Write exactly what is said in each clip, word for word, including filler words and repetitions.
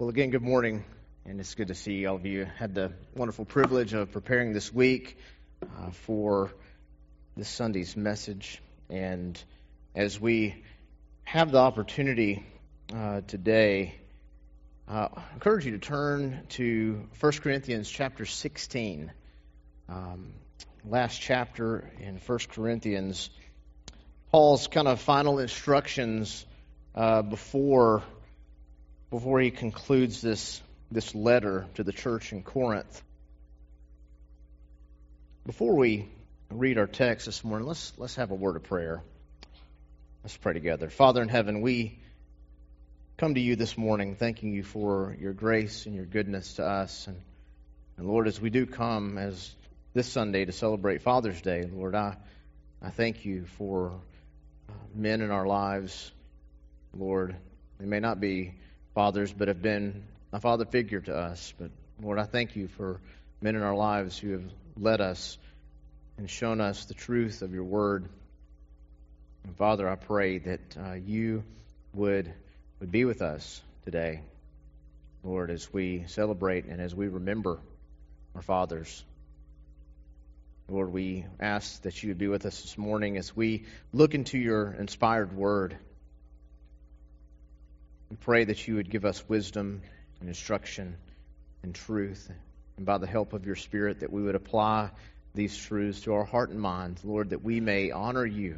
Well, again, good morning, and it's good to see all of you. Had the wonderful privilege of preparing this week uh, for this Sunday's message, and as we have the opportunity uh, today, uh, I encourage you to turn to First Corinthians chapter sixteen. Um, last chapter in First Corinthians, Paul's kind of final instructions uh, before. Before he concludes this, this letter to the church in Corinth. Before we read our text this morning, let's let's have a word of prayer. Let's pray together. Father in heaven, we come to you this morning thanking you for your grace and your goodness to us. And, and Lord, as we do come as this Sunday to celebrate Father's Day, Lord, I, I thank you for uh, men in our lives. Lord, they may not be fathers, but have been a father figure to us. But Lord, I thank you for men in our lives who have led us and shown us the truth of your word. And Father, I pray that uh, you would, would be with us today, Lord, as we celebrate and as we remember our fathers. Lord, we ask that you would be with us this morning as we look into your inspired word. We pray that you would give us wisdom and instruction and truth, and by the help of your Spirit that we would apply these truths to our heart and mind, Lord, that we may honor you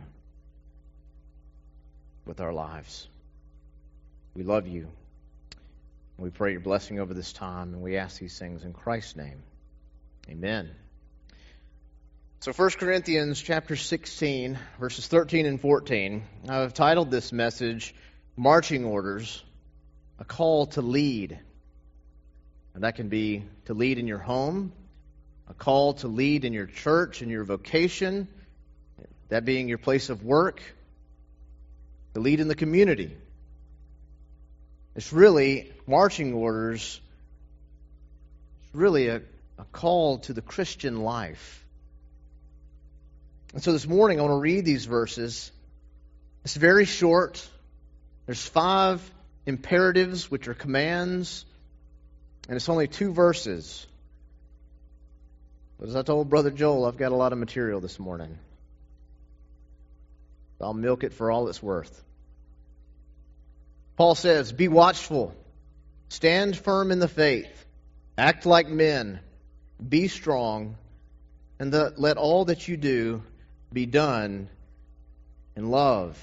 with our lives. We love you. We pray your blessing over this time, and we ask these things in Christ's name. Amen. So First Corinthians chapter sixteen, verses thirteen and fourteen, I've titled this message, Marching Orders, a call to lead. And that can be to lead in your home, a call to lead in your church, in your vocation, that being your place of work, to lead in the community. It's really, marching orders, it's really a, a call to the Christian life. And so this morning I want to read these verses. It's very short. There's five imperatives, which are commands, and it's only two verses. But as I told Brother Joel, I've got a lot of material this morning. I'll milk it for all it's worth. Paul says, be watchful, stand firm in the faith, act like men, be strong, and the, let all that you do be done in love.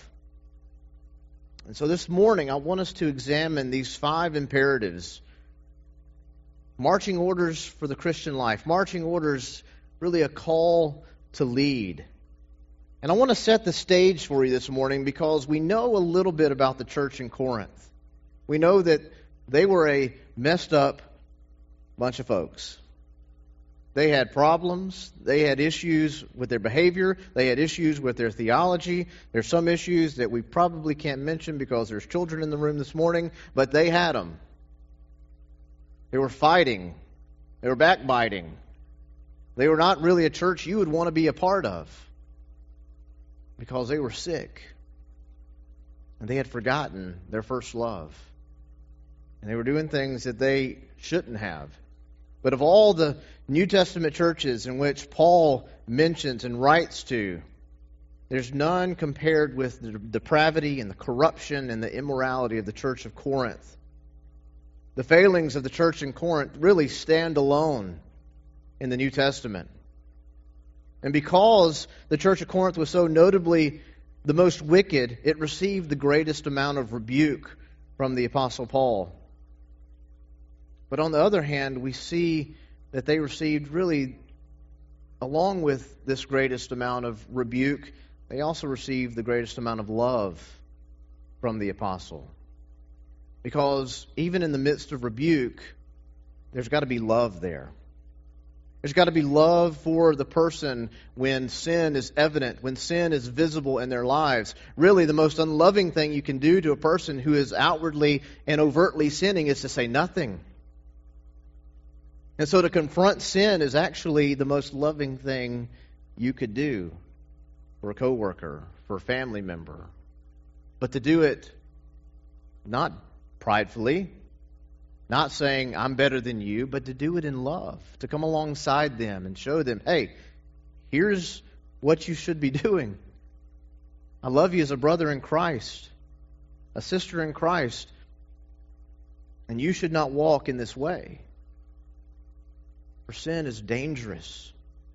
And so this morning, I want us to examine these five imperatives. Marching orders for the Christian life. Marching orders, really a call to lead. And I want to set the stage for you this morning because we know a little bit about the church in Corinth. We know that they were a messed up bunch of folks. They had problems. They had issues with their behavior. They had issues with their theology. There's some issues that we probably can't mention because there's children in the room this morning, but they had them. They were fighting. They were backbiting. They were not really a church you would want to be a part of because they were sick. And they had forgotten their first love. And they were doing things that they shouldn't have. But of all the New Testament churches in which Paul mentions and writes to, there's none compared with the depravity and the corruption and the immorality of the church of Corinth. The failings of the church in Corinth really stand alone in the New Testament. And because the church of Corinth was so notably the most wicked, it received the greatest amount of rebuke from the Apostle Paul. But on the other hand, we see that they received really, along with this greatest amount of rebuke, they also received the greatest amount of love from the apostle. Because even in the midst of rebuke, there's got to be love there. There's got to be love for the person when sin is evident, when sin is visible in their lives. Really, the most unloving thing you can do to a person who is outwardly and overtly sinning is to say nothing. And so to confront sin is actually the most loving thing you could do for a coworker, for a family member. But to do it not pridefully, Not saying I'm better than you, but to do it in love, to come alongside them and show them, hey, here's what you should be doing. I love you as a brother in Christ, a sister in Christ, and you should not walk in this way. For sin is dangerous.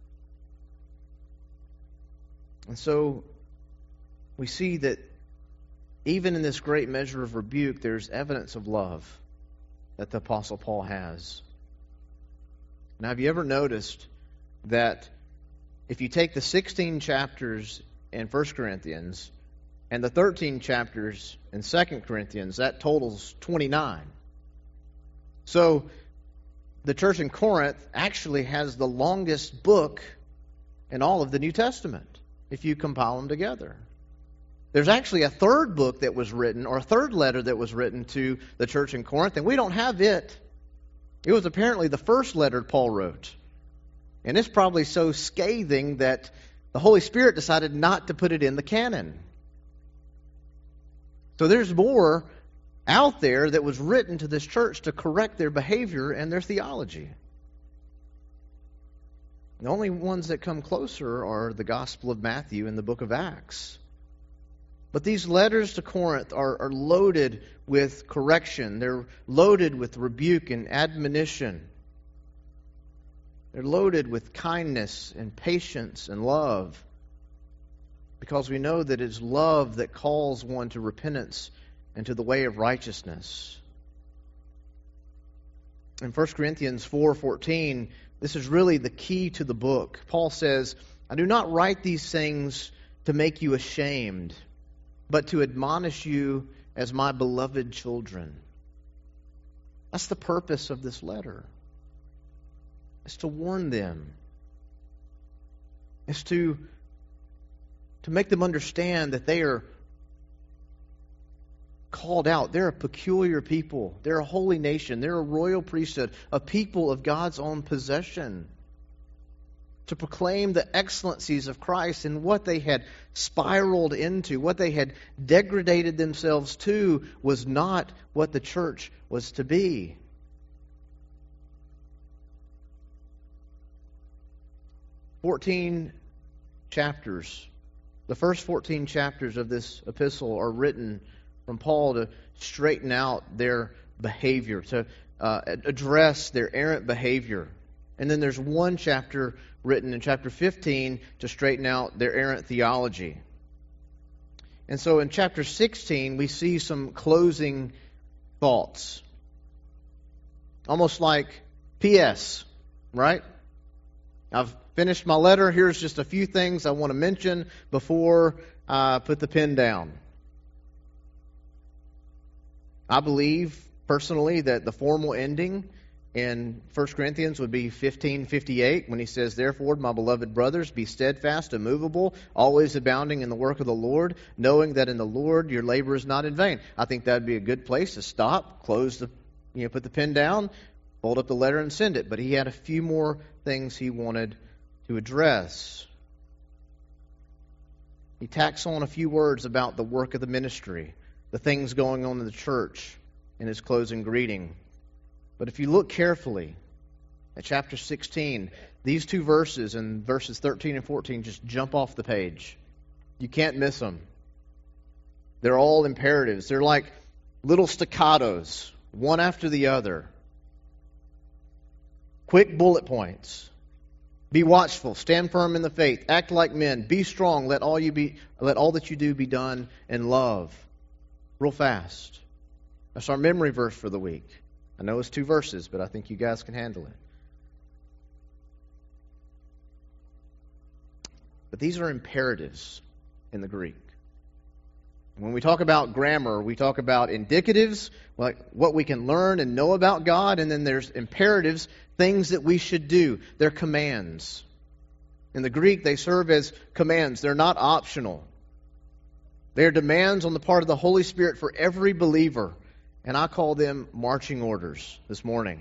And so we see that even in this great measure of rebuke, there's evidence of love that the Apostle Paul has. Now, have you ever noticed that if you take the sixteen chapters in First Corinthians and the thirteen chapters in Second Corinthians, that totals twenty-nine. So the church in Corinth actually has the longest book in all of the New Testament, if you compile them together. There's actually a third book that was written, or a third letter that was written to the church in Corinth, and we don't have it. It was apparently the first letter Paul wrote. And it's probably so scathing that the Holy Spirit decided not to put it in the canon. So there's more out there that was written to this church to correct their behavior and their theology. The only ones that come closer are the Gospel of Matthew and the book of Acts. But these letters to Corinth are, are loaded with correction. They're loaded with rebuke and admonition. They're loaded with kindness and patience and love. Because we know that it's love that calls one to repentance and to the way of righteousness. In First Corinthians four fourteen, this is really the key to the book. Paul says, I do not write these things to make you ashamed, but to admonish you as my beloved children. That's the purpose of this letter. It's to warn them. It's to, to make them understand that they are called out. They're a peculiar people. They're a holy nation. They're a royal priesthood, a people of God's own possession. To proclaim the excellencies of Christ and what they had spiraled into, what they had degraded themselves to, was not what the church was to be. Fourteen chapters. The first fourteen chapters of this epistle are written from Paul to straighten out their behavior, to uh, address their errant behavior. And then there's one chapter written in chapter fifteen to straighten out their errant theology. And so in chapter sixteen, we see some closing thoughts. Almost like P S, right? I've finished my letter. Here's just a few things I want to mention before I put the pen down. I believe, personally, that the formal ending in First Corinthians would be fifteen fifty-eight when he says, therefore, my beloved brothers, be steadfast, immovable, always abounding in the work of the Lord, knowing that in the Lord your labor is not in vain. I think that would be a good place to stop, close the, you know, put the pen down, fold up the letter and send it. But he had a few more things he wanted to address. He tacks on a few words about the work of the ministry, the things going on in the church in his closing greeting. But if you look carefully at chapter sixteen, these two verses and verses thirteen and fourteen just jump off the page. You can't miss them. They're all imperatives. They're like little staccatos, one after the other. Quick bullet points. Be watchful, stand firm in the faith, act like men, be strong, let all you be let all that you do be done in love. Real fast. That's our memory verse for the week. I know it's two verses, but I think you guys can handle it. But these are imperatives in the Greek. When we talk about grammar, we talk about indicatives, like what we can learn and know about God, and then there's imperatives, things that we should do. They're commands. In the Greek, they serve as commands. They're not optional. They are demands on the part of the Holy Spirit for every believer. And I call them marching orders this morning.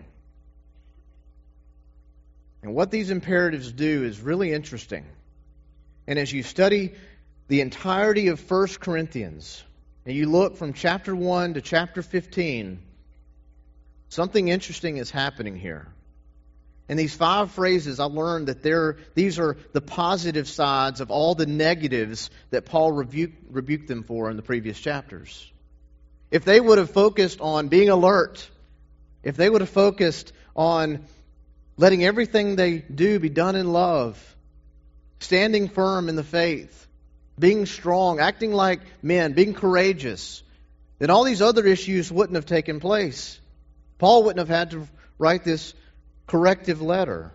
And what these imperatives do is really interesting. And as you study the entirety of First Corinthians, and you look from chapter one to chapter fifteen, something interesting is happening here. In these five phrases, I learned that there, these are the positive sides of all the negatives that Paul rebuked, rebuked them for in the previous chapters. If they would have focused on being alert, if they would have focused on letting everything they do be done in love, standing firm in the faith, being strong, acting like men, being courageous, then all these other issues wouldn't have taken place. Paul wouldn't have had to write this corrective letter.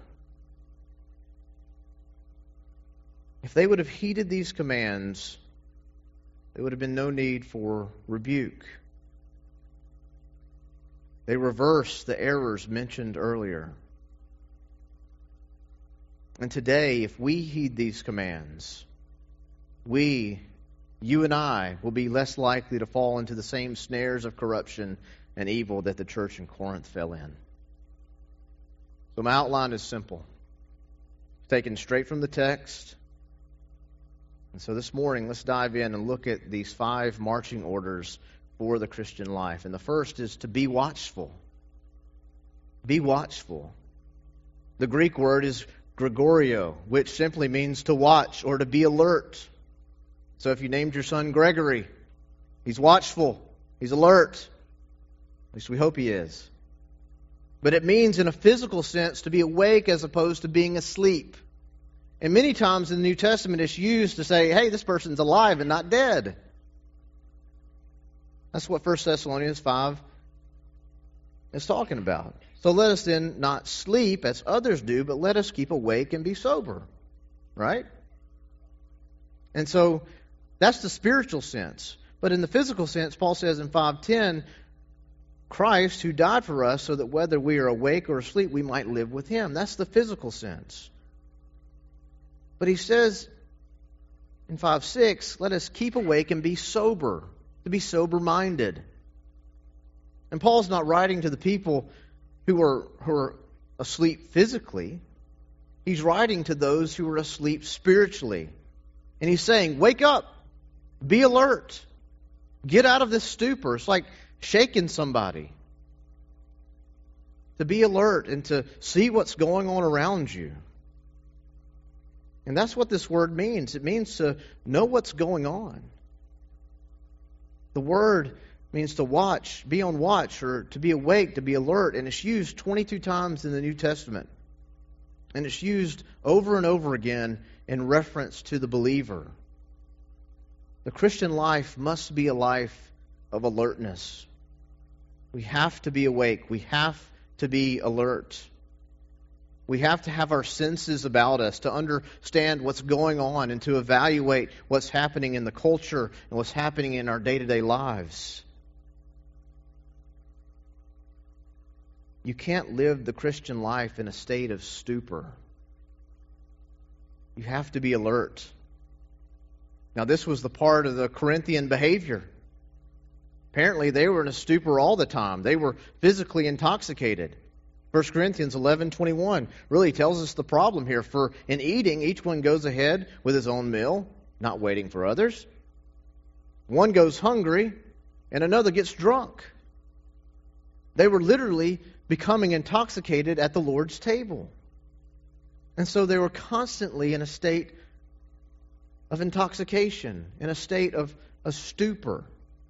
If they would have heeded these commands, there would have been no need for rebuke. They reverse the errors mentioned earlier. And today, if we heed these commands, we, you and I, will be less likely to fall into the same snares of corruption and evil that the church in Corinth fell in. So my outline is simple. Taken straight from the text. And so this morning, let's dive in and look at these five marching orders for the Christian life. And the first is to be watchful. Be watchful. The Greek word is Gregorio, which simply means to watch or to be alert. So if you named your son Gregory, he's watchful, he's alert. At least we hope he is. But it means in a physical sense to be awake as opposed to being asleep. And many times in the New Testament it's used to say, hey, this person's alive and not dead. That's what First Thessalonians five is talking about. So let us then not sleep as others do, but let us keep awake and be sober. Right? And so that's the spiritual sense. But in the physical sense, Paul says in five ten, Christ who died for us so that whether we are awake or asleep, we might live with Him. That's the physical sense. But he says in five six, let us keep awake and be sober, to be sober-minded. And Paul's not writing to the people who are, who are asleep physically. He's writing to those who are asleep spiritually. And he's saying, wake up, be alert, get out of this stupor. It's like shaking somebody. To be alert and to see what's going on around you. And that's what this word means. It means to know what's going on. The word means to watch, be on watch, or to be awake, to be alert. And it's used twenty-two times in the New Testament. And it's used over and over again in reference to the believer. The Christian life must be a life of alertness. We have to be awake. We have to be alert. We have to have our senses about us to understand what's going on and to evaluate what's happening in the culture and what's happening in our day-to-day lives. You can't live the Christian life in a state of stupor. You have to be alert. Now, this was the part of the Corinthian behavior. Apparently, they were in a stupor all the time. They were physically intoxicated. First Corinthians eleven twenty-one really tells us the problem here. For in eating, each one goes ahead with his own meal, not waiting for others. One goes hungry, and another gets drunk. They were literally becoming intoxicated at the Lord's table. And so they were constantly in a state of intoxication, in a state of a stupor.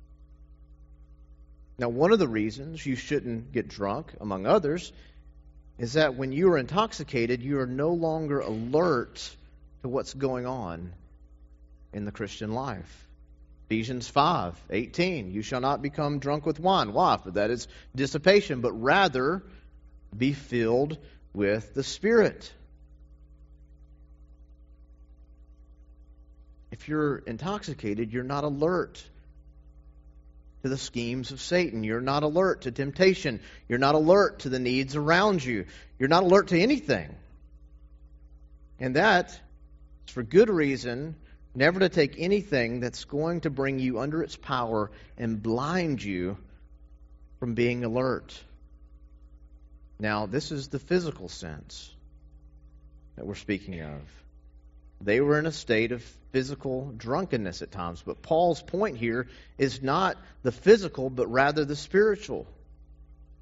Now, one of the reasons you shouldn't get drunk, among others, is that when you are intoxicated, you are no longer alert to what's going on in the Christian life. Ephesians five eighteen, you shall not become drunk with wine. Why? For that is dissipation, but rather be filled with the Spirit. If you're intoxicated, you're not alert to the schemes of Satan. You're not alert to temptation. You're not alert to the needs around you. You're not alert to anything. And that is for good reason, never to take anything that's going to bring you under its power and blind you from being alert. Now, this is the physical sense that we're speaking of. They were in a state of physical drunkenness at times. But Paul's point here is not the physical, but rather the spiritual.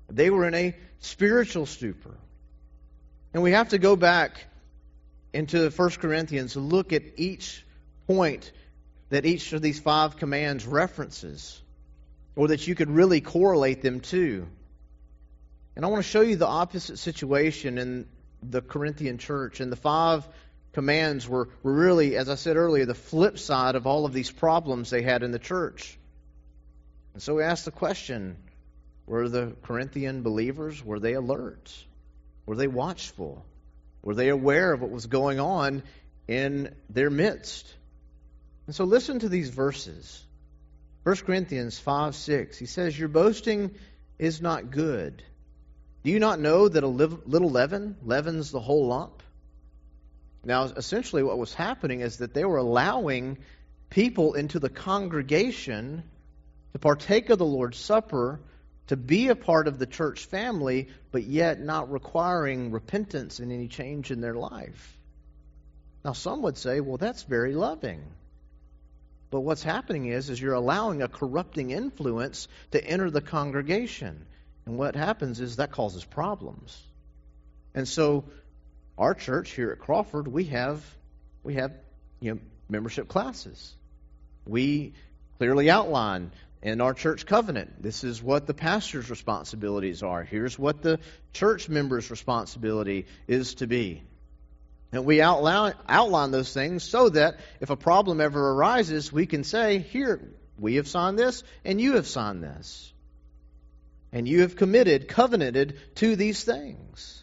They were in a spiritual stupor. And we have to go back into First Corinthians and look at each point that each of these five commands references, or that you could really correlate them to. And I want to show you the opposite situation in the Corinthian church. And the five commands were, were really, as I said earlier, the flip side of all of these problems they had in the church. And so we ask the question, were the Corinthian believers, were they alert? Were they watchful? Were they aware of what was going on in their midst? And so listen to these verses. First Corinthians five six, he says, your boasting is not good. Do you not know that a little leaven leavens the whole lump? Now, essentially what was happening is that they were allowing people into the congregation to partake of the Lord's Supper, to be a part of the church family, but yet not requiring repentance and any change in their life. Now, some would say, well, that's very loving. But what's happening is, is you're allowing a corrupting influence to enter the congregation. And what happens is that causes problems. And so our church here at Crawford, we have we have you know membership classes. We clearly outline in our church covenant, this is what the pastor's responsibilities are. Here's what the church member's responsibility is to be. And we outline, outline those things so that if a problem ever arises, we can say, here, we have signed this, and you have signed this. And you have committed, covenanted to these things.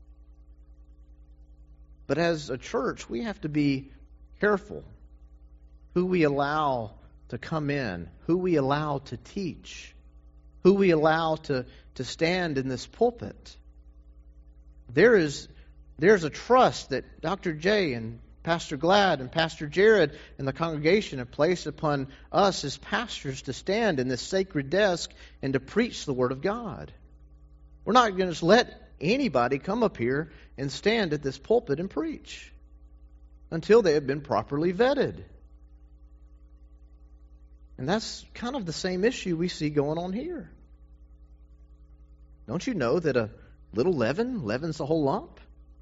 But as a church, we have to be careful who we allow to come in, who we allow to teach, who we allow to, to stand in this pulpit. There is there's a trust that Doctor J and Pastor Glad and Pastor Jared and the congregation have placed upon us as pastors to stand in this sacred desk and to preach the Word of God. We're not going to just let anybody come up here and stand at this pulpit and preach until they have been properly vetted. And that's kind of the same issue we see going on here. Don't you know that a little leaven leavens the whole lump?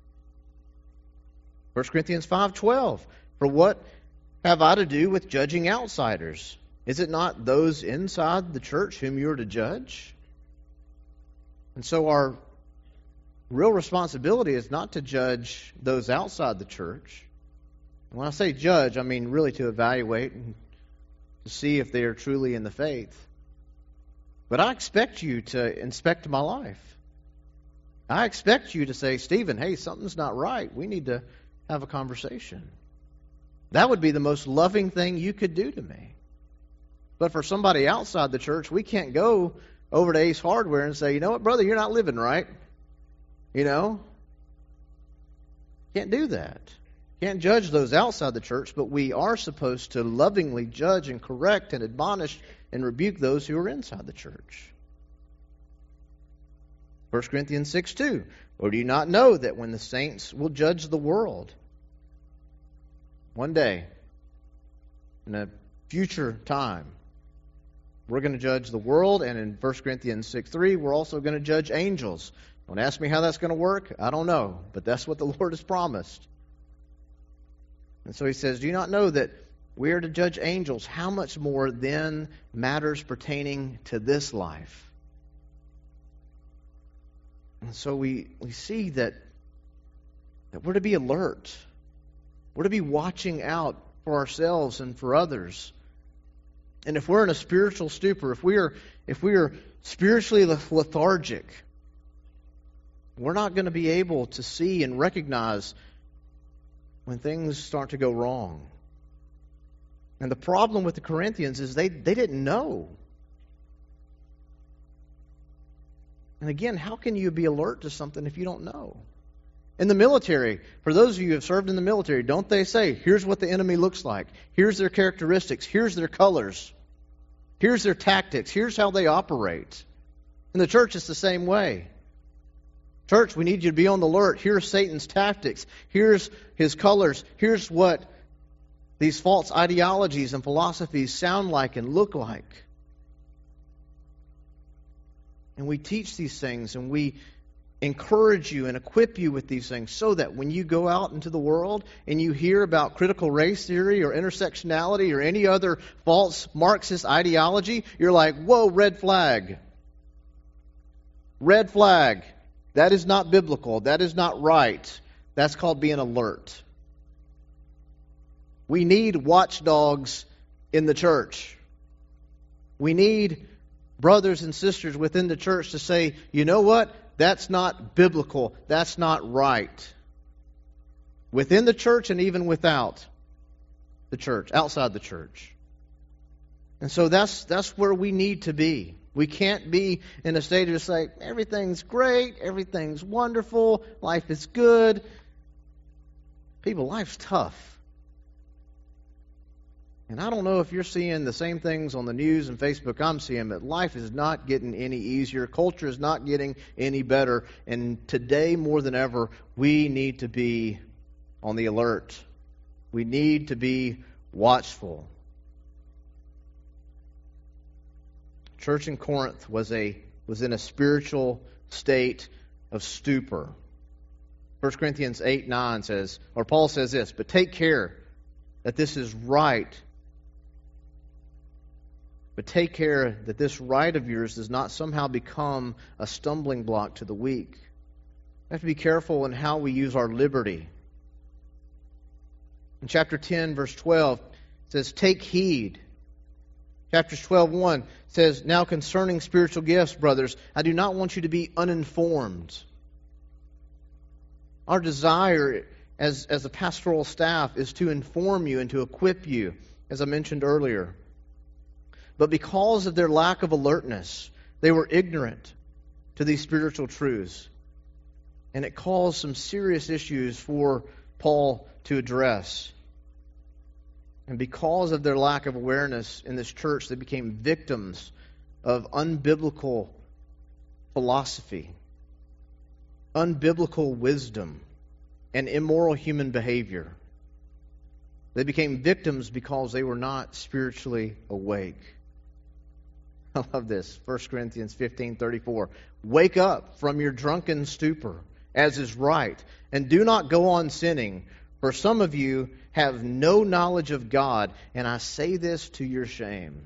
First Corinthians five twelve, for what have I to do with judging outsiders? Is it not those inside the church whom you are to judge? And so our real responsibility is not to judge those outside the church. And when I say judge, I mean really to evaluate and to see if they are truly in the faith. But I expect you to inspect my life. I expect you to say, Stephen, hey, something's not right. We need to have a conversation. That would be the most loving thing you could do to me. But for somebody outside the church, we can't go over to Ace Hardware and say, you know what, brother, you're not living right. You know? Can't do that. Can't judge those outside the church, but we are supposed to lovingly judge and correct and admonish and rebuke those who are inside the church. First Corinthians six two, or do you not know that when the saints will judge the world, one day, in a future time, we're going to judge the world, and in First Corinthians six three, we're also going to judge angels. Don't ask me how that's going to work. I don't know, but that's what the Lord has promised. And so he says, do you not know that we are to judge angels? How much more then matters pertaining to this life? And so we, we see that, that we're to be alert. We're to be watching out for ourselves and for others. And if we're in a spiritual stupor, if we are if we are spiritually lethargic, we're not going to be able to see and recognize when things start to go wrong. And the problem with the Corinthians is they, they didn't know. And again, how can you be alert to something if you don't know? In the military, for those of you who have served in the military, don't they say, here's what the enemy looks like. Here's their characteristics. Here's their colors. Here's their tactics. Here's how they operate. In the church, it's the same way. Church, we need you to be on the alert. Here's Satan's tactics. Here's his colors. Here's what these false ideologies and philosophies sound like and look like. And we teach these things, and we encourage you and equip you with these things so that when you go out into the world and you hear about critical race theory or intersectionality or any other false Marxist ideology, you're like, whoa, red flag. Red flag. That is not biblical. That is not right. That's called being alert. We need watchdogs in the church. We need brothers and sisters within the church to say, you know what? That's not biblical. That's not right. Within the church and even without the church, outside the church. And so that's that's where we need to be. We can't be in a state of just like, everything's great, everything's wonderful, life is good. People, life's tough. And I don't know if you're seeing the same things on the news and Facebook I'm seeing, but life is not getting any easier. Culture is not getting any better. And today, more than ever, we need to be on the alert. We need to be watchful. Church in Corinth was a was in a spiritual state of stupor. First Corinthians eight nine says, or Paul says this, but take care that this is right. But take care that this right of yours does not somehow become a stumbling block to the weak. We have to be careful in how we use our liberty. In chapter ten, verse twelve, it says, take heed. Chapter twelve, one says, now concerning spiritual gifts, brothers, I do not want you to be uninformed. Our desire as, as a pastoral staff is to inform you and to equip you, as I mentioned earlier. But because of their lack of alertness, they were ignorant to these spiritual truths. And it caused some serious issues for Paul to address. And because of their lack of awareness in this church, they became victims of unbiblical philosophy, unbiblical wisdom, and immoral human behavior. They became victims because they were not spiritually awake. I love this. First Corinthians fifteen thirty-four. Wake up from your drunken stupor, as is right, and do not go on sinning, for some of you have no knowledge of God, and I say this to your shame.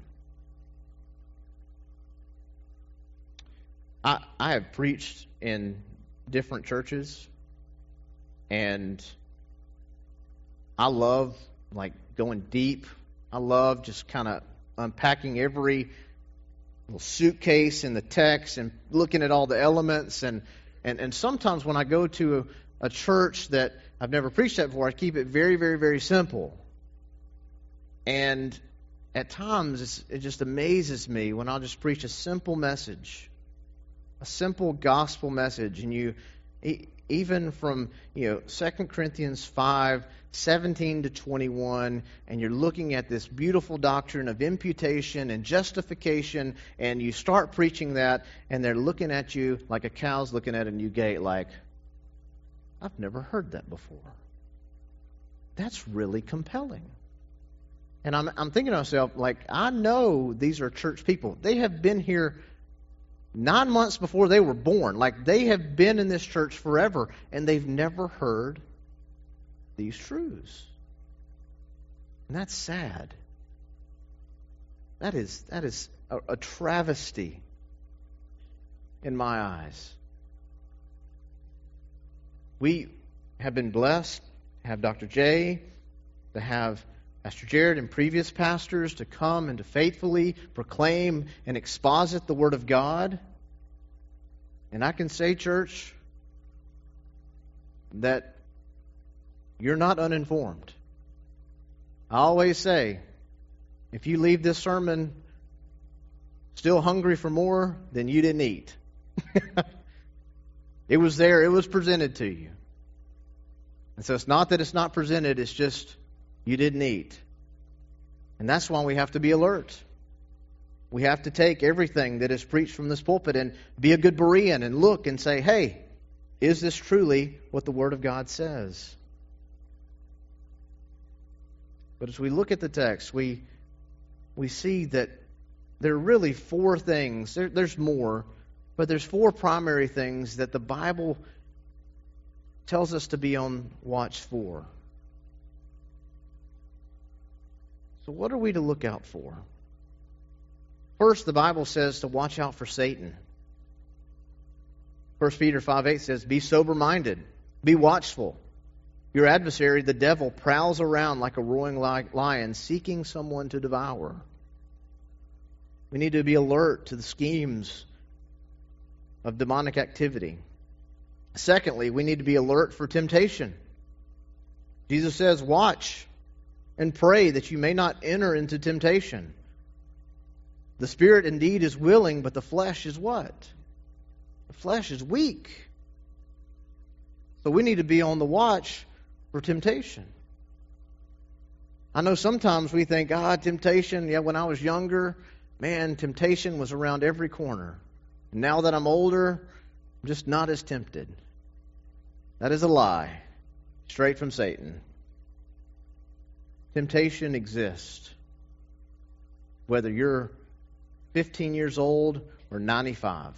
I, I have preached in different churches, and I love like going deep. I love just kind of unpacking every little suitcase in the text and looking at all the elements. And, and, and sometimes when I go to a, a church that I've never preached at before, I keep it very, very, very simple. And at times it's, it just amazes me when I'll just preach a simple message, a simple gospel message. And you, even from, you know, Second Corinthians five, seventeen to twenty-one, and you're looking at this beautiful doctrine of imputation and justification, and you start preaching that, and they're looking at you like a cow's looking at a new gate, like, I've never heard that before. That's really compelling. And I'm, I'm thinking to myself, like, I know these are church people. They have been here nine months before they were born. Like, they have been in this church forever, and they've never heard these truths. And that's sad. That is that is a, a travesty in my eyes. We have been blessed to have Doctor J, to have Pastor Jared and previous pastors to come and to faithfully proclaim and exposit the Word of God. And I can say, church, that you're not uninformed. I always say, if you leave this sermon still hungry for more, then you didn't eat. It was there. It was presented to you. And so it's not that it's not presented. It's just you didn't eat. And that's why we have to be alert. We have to take everything that is preached from this pulpit and be a good Berean and look and say, hey, is this truly what the Word of God says? But as we look at the text, we we see that there are really four things. There, there's more, But there's four primary things that the Bible tells us to be on watch for. So what are we to look out for? First, the Bible says to watch out for Satan. First Peter five eight says, be sober-minded, be watchful. Your adversary, the devil, prowls around like a roaring lion, seeking someone to devour. We need to be alert to the schemes of demonic activity. Secondly, we need to be alert for temptation. Jesus says, watch and pray that you may not enter into temptation. The spirit indeed is willing, but the flesh is what? The flesh is weak. So we need to be on the watch for temptation. I know sometimes we think, ah, temptation, yeah, when I was younger, man, temptation was around every corner. Now that I'm older, I'm just not as tempted. That is a lie, straight from Satan. Temptation exists. Whether you're fifteen years old or ninety-five,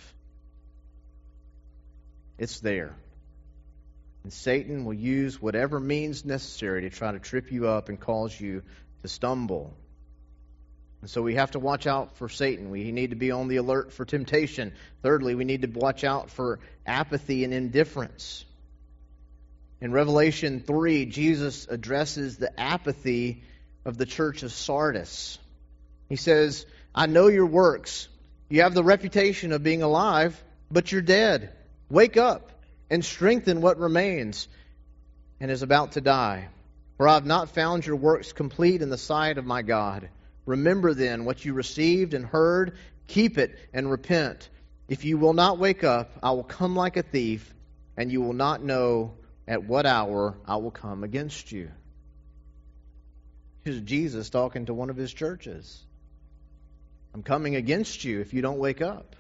it's there. And Satan will use whatever means necessary to try to trip you up and cause you to stumble. And so we have to watch out for Satan. We need to be on the alert for temptation. Thirdly, we need to watch out for apathy and indifference. In Revelation three, Jesus addresses the apathy of the church of Sardis. He says, I know your works. You have the reputation of being alive, but you're dead. Wake up and strengthen what remains and is about to die. For I have not found your works complete in the sight of my God. Remember then what you received and heard, keep it and repent. If you will not wake up, I will come like a thief, and you will not know at what hour I will come against you. This is Jesus talking to one of his churches. I'm coming against you if you don't wake up.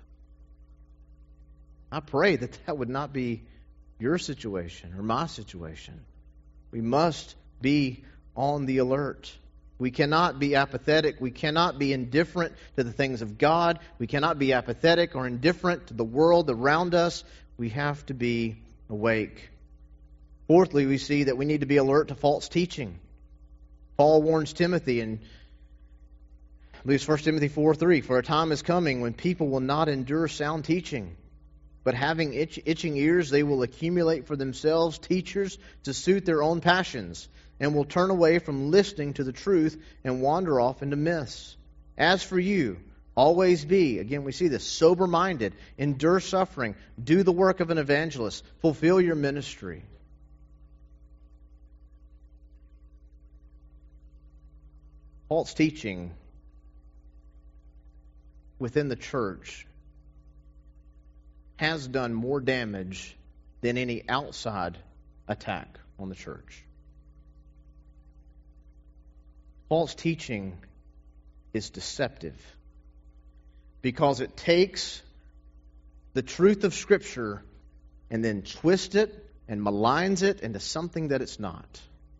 I pray that that would not be your situation or my situation. We must be on the alert. We cannot be apathetic. We cannot be indifferent to the things of God. We cannot be apathetic or indifferent to the world around us. We have to be awake. Fourthly, we see that we need to be alert to false teaching. Paul warns Timothy in I believe it's First Timothy four three, for a time is coming when people will not endure sound teaching, but having itch, itching ears, they will accumulate for themselves teachers to suit their own passions, and will turn away from listening to the truth and wander off into myths. As for you, always be, again we see this, sober-minded, endure suffering, do the work of an evangelist, fulfill your ministry. False teaching within the church has done more damage than any outside attack on the church. False teaching is deceptive because it takes the truth of Scripture and then twists it and maligns it into something that it's not.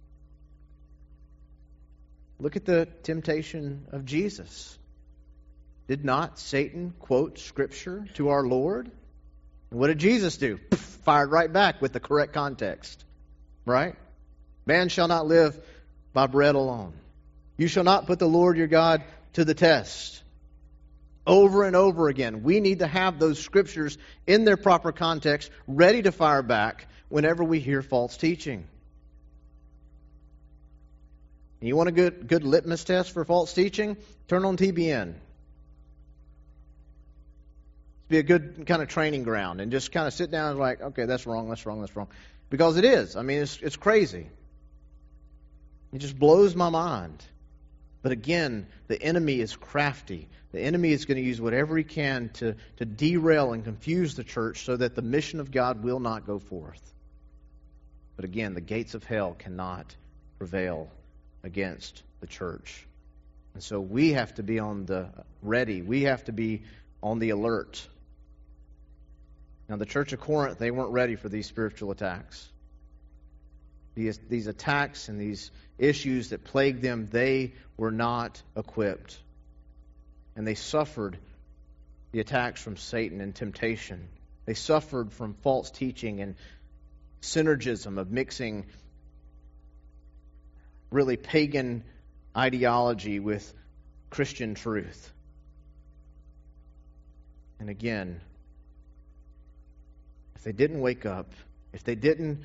Look at the temptation of Jesus. Did not Satan quote Scripture to our Lord? And what did Jesus do? Poof, fired right back with the correct context. Right? Man shall not live by bread alone. You shall not put the Lord your God to the test. Over and over again, we need to have those Scriptures in their proper context, ready to fire back whenever we hear false teaching. And you want a good, good litmus test for false teaching? Turn on T B N. Be a good kind of training ground and just kind of sit down and like, okay, that's wrong, that's wrong, that's wrong. Because it is. I mean, it's it's crazy. It just blows my mind. But again, the enemy is crafty. The enemy is going to use whatever he can to, to derail and confuse the church so that the mission of God will not go forth. But again, the gates of hell cannot prevail against the church. And so we have to be on the ready. We have to be on the alert. Now, the church of Corinth, they weren't ready for these spiritual attacks. These, these attacks and these issues that plagued them, they were not equipped. And they suffered the attacks from Satan and temptation. They suffered from false teaching and synergism of mixing really pagan ideology with Christian truth. And again, if they didn't wake up, if they didn't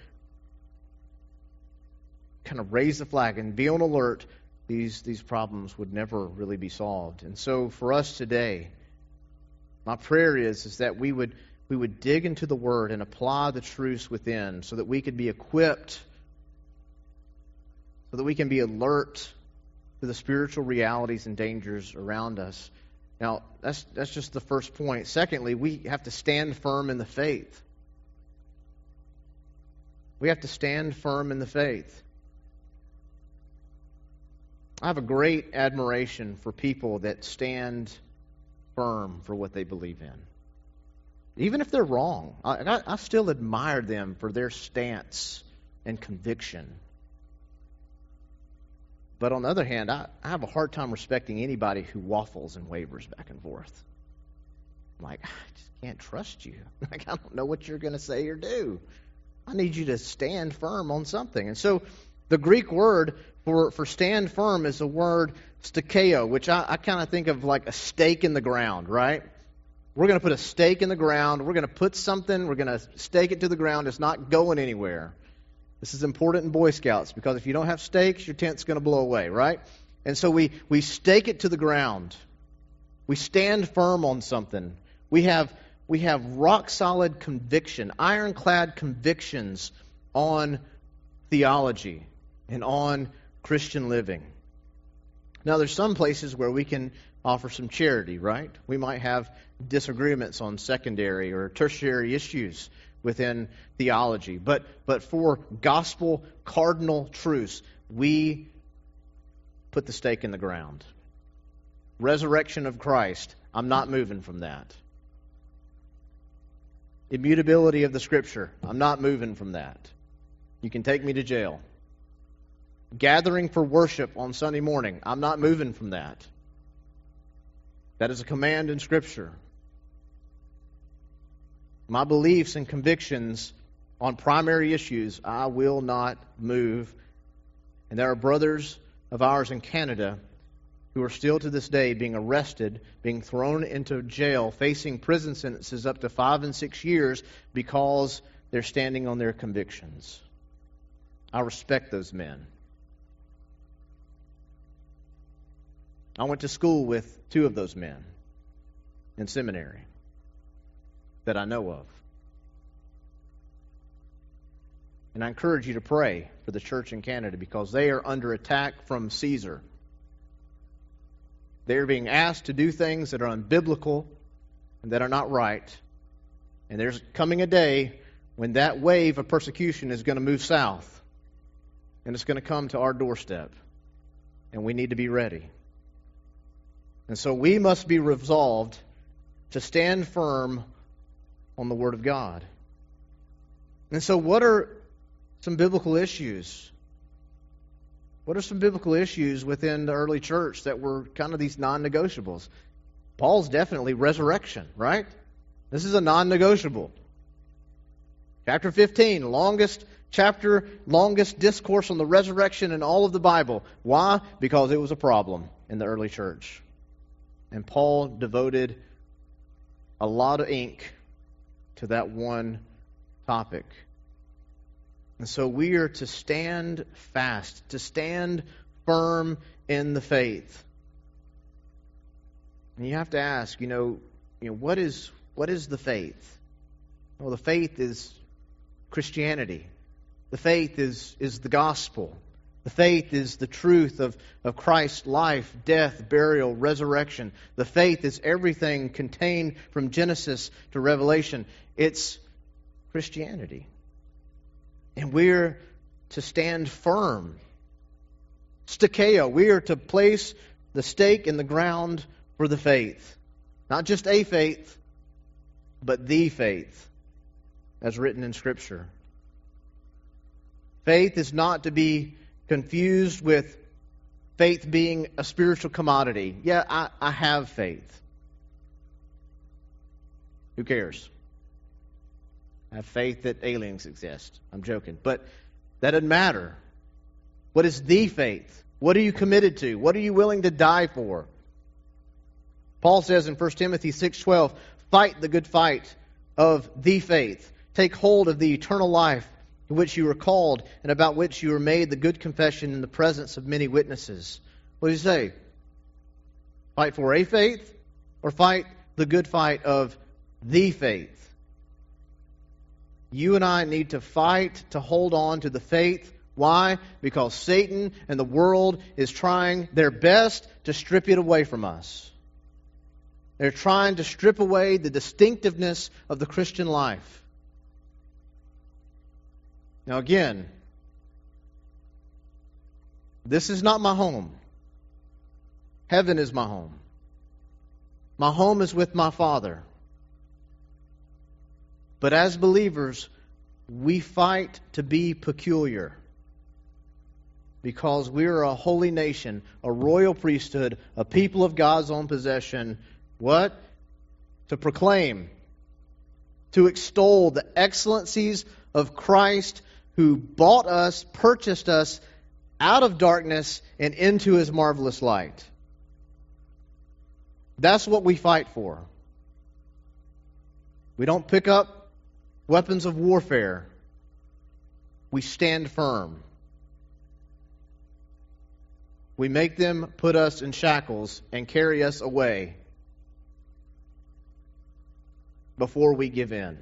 kind of raise the flag and be on alert, these, these problems would never really be solved. And so for us today, my prayer is, is that we would we would dig into the Word and apply the truths within so that we could be equipped, so that we can be alert to the spiritual realities and dangers around us. Now, that's that's just the first point. Secondly, we have to stand firm in the faith. We have to stand firm in the faith. I have a great admiration for people that stand firm for what they believe in. Even if they're wrong, I, I, I still admire them for their stance and conviction. But on the other hand, I, I have a hard time respecting anybody who waffles and wavers back and forth. I'm like, I just can't trust you. Like, I don't know what you're going to say or do. I need you to stand firm on something. And so the Greek word for, for stand firm is the word stakeo, which I, I kind of think of like a stake in the ground, right? We're going to put a stake in the ground. We're going to put something. We're going to stake it to the ground. It's not going anywhere. This is important in Boy Scouts because if you don't have stakes, your tent's going to blow away, right? And so we, we stake it to the ground. We stand firm on something. We have we have rock solid conviction, ironclad convictions on theology and on Christian living. Now, there's some places where we can offer some charity, right? We might have disagreements on secondary or tertiary issues within theology. But but for gospel cardinal truths, we put the stake in the ground. Resurrection of Christ, I'm not moving from that. Immutability of the Scripture, I'm not moving from that. You can take me to jail. Gathering for worship on Sunday morning, I'm not moving from that. That is a command in Scripture. My beliefs and convictions on primary issues, I will not move. And there are brothers of ours in Canada who are still to this day being arrested, being thrown into jail, facing prison sentences up to five and six years because they're standing on their convictions. I respect those men. I went to school with two of those men in seminary that I know of. And I encourage you to pray for the church in Canada because they are under attack from Caesar. They're being asked to do things that are unbiblical and that are not right. And there's coming a day when that wave of persecution is going to move south. And it's going to come to our doorstep. And we need to be ready. And so we must be resolved to stand firm on the Word of God. And so what are some biblical issues? What are some biblical issues within the early church that were kind of these non-negotiables? Paul's definitely resurrection, right? This is a non-negotiable. Chapter fifteen, longest chapter, longest discourse on the resurrection in all of the Bible. Why? Because it was a problem in the early church. And Paul devoted a lot of ink to that one topic. And so we are to stand fast, to stand firm in the faith. And you have to ask, you know, you know, what is what is the faith? Well, the faith is Christianity. The faith is, is the gospel. The faith is the truth of, of Christ's life, death, burial, resurrection. The faith is everything contained from Genesis to Revelation. It's Christianity. And we're to stand firm. Stakeo, we are to place the stake in the ground for the faith. Not just a faith, but the faith, as written in Scripture. Faith is not to be confused with faith being a spiritual commodity. Yeah, I, I have faith. Who cares? Have faith that aliens exist. I'm joking. But that doesn't matter. What is the faith? What are you committed to? What are you willing to die for? Paul says in First Timothy six twelve, fight the good fight of the faith. Take hold of the eternal life to which you were called and about which you were made the good confession in the presence of many witnesses. What does he say? Fight for a faith or fight the good fight of the faith? You and I need to fight to hold on to the faith. Why? Because Satan and the world is trying their best to strip it away from us. They're trying to strip away the distinctiveness of the Christian life. Now again, this is not my home. Heaven is my home. My home is with my Father. But as believers, we fight to be peculiar. Because we are a holy nation, a royal priesthood, a people of God's own possession. What? To proclaim, to extol the excellencies of Christ who bought us, purchased us out of darkness and into His marvelous light. That's what we fight for. We don't pick up weapons of warfare. We stand firm. We make them put us in shackles and carry us away before we give in.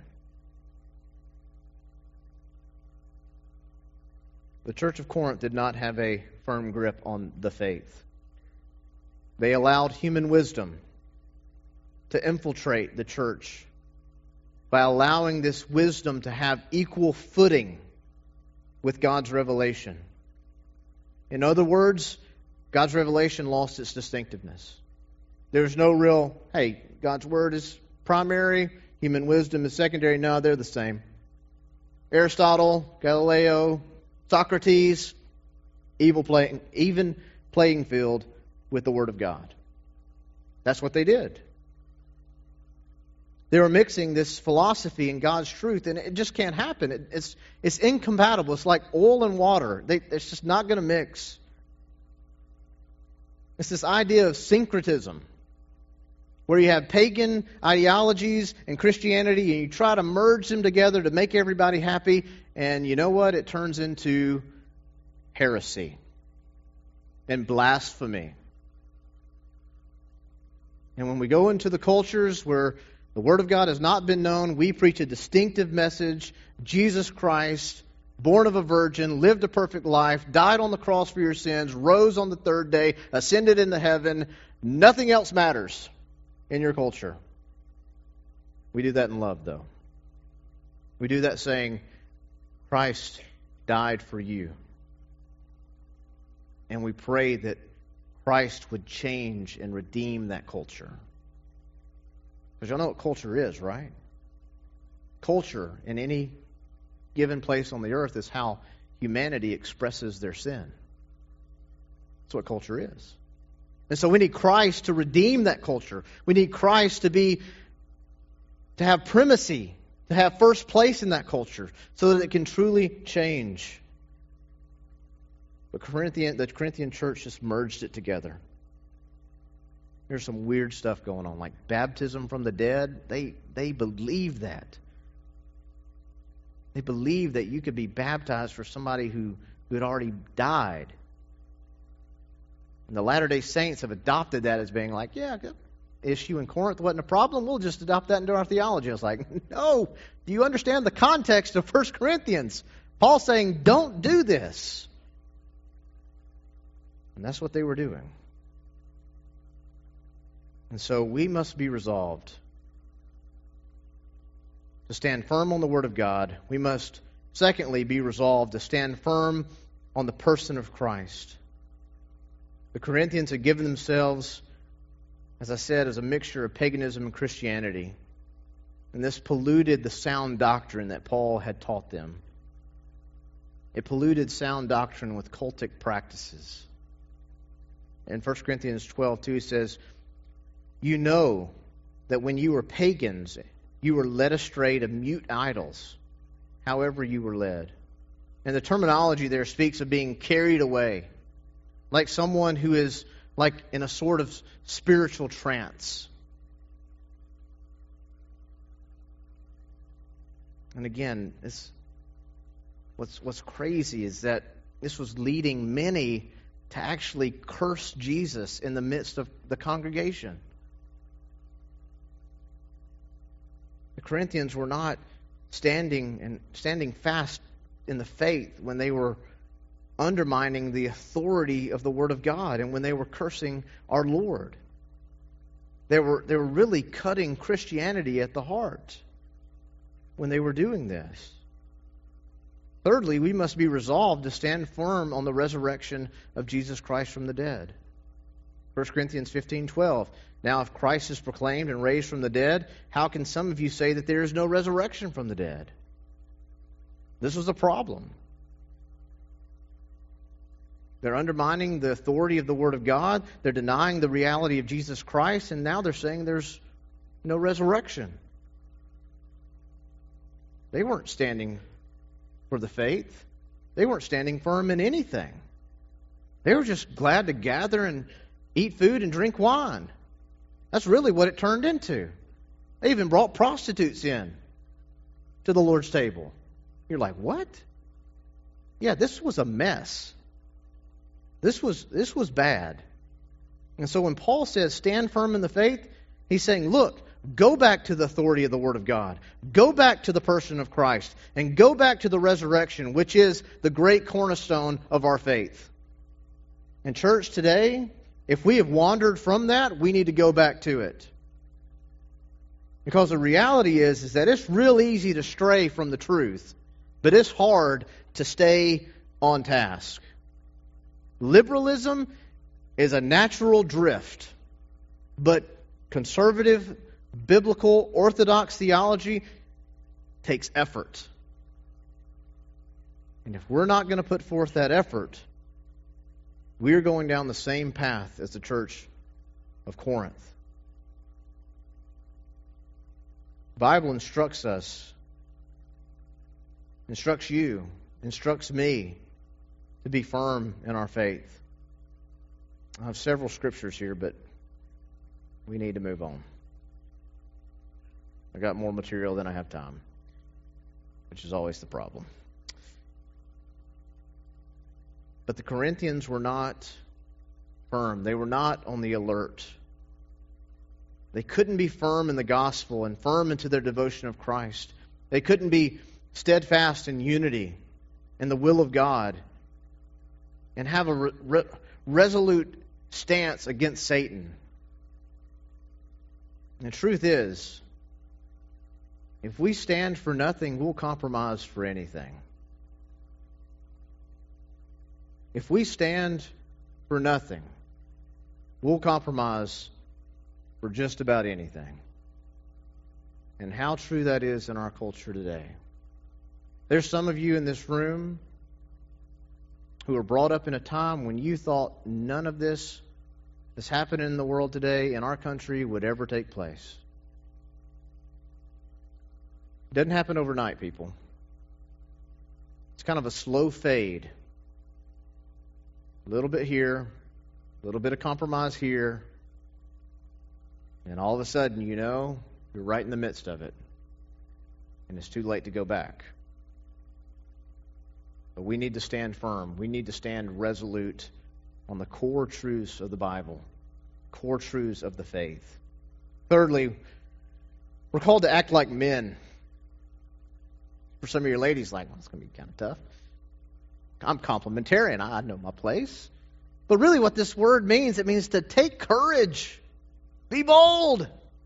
The Church of Corinth did not have a firm grip on the faith. They allowed human wisdom to infiltrate the church by allowing this wisdom to have equal footing with God's revelation. In other words, God's revelation lost its distinctiveness. There's no real, hey, God's Word is primary, human wisdom is secondary. No, they're the same. Aristotle, Galileo, Socrates, evil playing, even playing field with the Word of God. That's what they did. They were mixing this philosophy and God's truth, and it just can't happen. It, it's it's incompatible. It's like oil and water. They, it's just not going to mix. It's this idea of syncretism, where you have pagan ideologies and Christianity, and you try to merge them together to make everybody happy, and you know what? It turns into heresy and blasphemy. And when we go into the cultures where the Word of God has not been known, we preach a distinctive message. Jesus Christ, born of a virgin, lived a perfect life, died on the cross for your sins, rose on the third day, ascended into heaven. Nothing else matters in your culture. We do that in love, though. We do that saying, Christ died for you. And we pray that Christ would change and redeem that culture. Because y'all know what culture is, right? Culture in any given place on the earth is how humanity expresses their sin. That's what culture is. And so we need Christ to redeem that culture. We need Christ to be, to have primacy, to have first place in that culture, so that it can truly change. But Corinthian, the Corinthian church just merged it together. There's some weird stuff going on, like baptism from the dead. They they believe that. They believe that you could be baptized for somebody who, who had already died. And the Latter-day Saints have adopted that as being like, yeah, the issue in Corinth wasn't a problem. We'll just adopt that into our theology. I was like, no. Do you understand the context of First Corinthians? Paul's saying, don't do this. And that's what they were doing. And so we must be resolved to stand firm on the Word of God. We must, secondly, be resolved to stand firm on the person of Christ. The Corinthians had given themselves, as I said, as a mixture of paganism and Christianity. And this polluted the sound doctrine that Paul had taught them. It polluted sound doctrine with cultic practices. In First Corinthians twelve two, he says, you know that when you were pagans You were led astray to mute idols, however you were led. And the terminology there speaks of being carried away, like someone who is like in a sort of spiritual trance. And again, this, what's what's crazy is that this was leading many to actually curse Jesus in the midst of the congregation. The Corinthians were not standing and standing fast in the faith when they were undermining the authority of the Word of God and when they were cursing our Lord. They were they were really cutting Christianity at the heart when they were doing this. Thirdly, we must be resolved to stand firm on the resurrection of Jesus Christ from the dead. First Corinthians fifteen twelve. Now, if Christ is proclaimed and raised from the dead, how can some of you say that there is no resurrection from the dead? This was a problem. They're undermining the authority of the Word of God. They're denying the reality of Jesus Christ, and now they're saying there's no resurrection. They weren't standing for the faith. They weren't standing firm in anything. They were just glad to gather and eat food and drink wine. That's really what it turned into. They even brought prostitutes in to the Lord's table. You're like, what? Yeah, this was a mess. This was this was bad. And so when Paul says stand firm in the faith, he's saying, look, go back to the authority of the Word of God. Go back to the person of Christ. And go back to the resurrection, which is the great cornerstone of our faith. And church, today, if we have wandered from that, we need to go back to it. Because the reality is, is that it's real easy to stray from the truth, but it's hard to stay on task. Liberalism is a natural drift, but conservative, biblical, orthodox theology takes effort. And if we're not going to put forth that effort, we are going down the same path as the church of Corinth. The Bible instructs us, instructs you, instructs me to be firm in our faith. I have several scriptures here, but we need to move on. I got more material than I have time, which is always the problem. But the Corinthians were not firm. They were not on the alert. They couldn't be firm in the gospel and firm into their devotion of Christ. They couldn't be steadfast in unity in the will of God and have a re- re- resolute stance against Satan. And the truth is, if we stand for nothing, we'll compromise for anything. If we stand for nothing, we'll compromise for just about anything. And how true that is in our culture today. There's some of you in this room who were brought up in a time when you thought none of this that's happening in the world today, in our country, would ever take place. It doesn't happen overnight, people. It's kind of a slow fade. A little bit here, a little bit of compromise here, and all of a sudden, you know, you're right in the midst of it. And it's too late to go back. But we need to stand firm. We need to stand resolute on the core truths of the Bible, core truths of the faith. Thirdly, we're called to act like men. For some of your ladies, like, well, it's going to be kind of tough. I'm complementarian. I know my place. But really what this word means, it means to take courage. Be bold.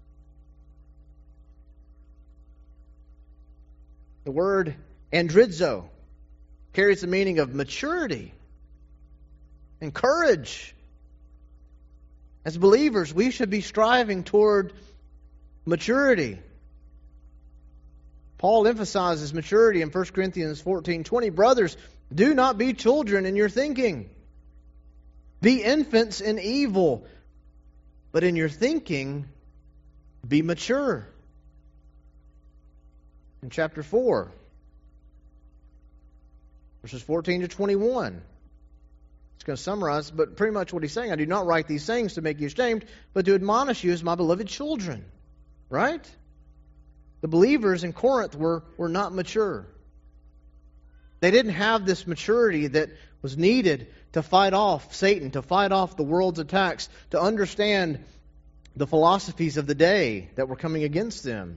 The word andrizo carries the meaning of maturity and courage. As believers, we should be striving toward maturity. Paul emphasizes maturity in First Corinthians fourteen twenty. Brothers, do not be children in your thinking. Be infants in evil, but in your thinking, be mature. in chapter four, verses fourteen to twenty-one. It's going to summarize, but pretty much what he's saying, I do not write these things to make you ashamed, but to admonish you as my beloved children. Right? The believers in Corinth were, were not mature. They didn't have this maturity that was needed to fight off Satan, to fight off the world's attacks, to understand the philosophies of the day that were coming against them.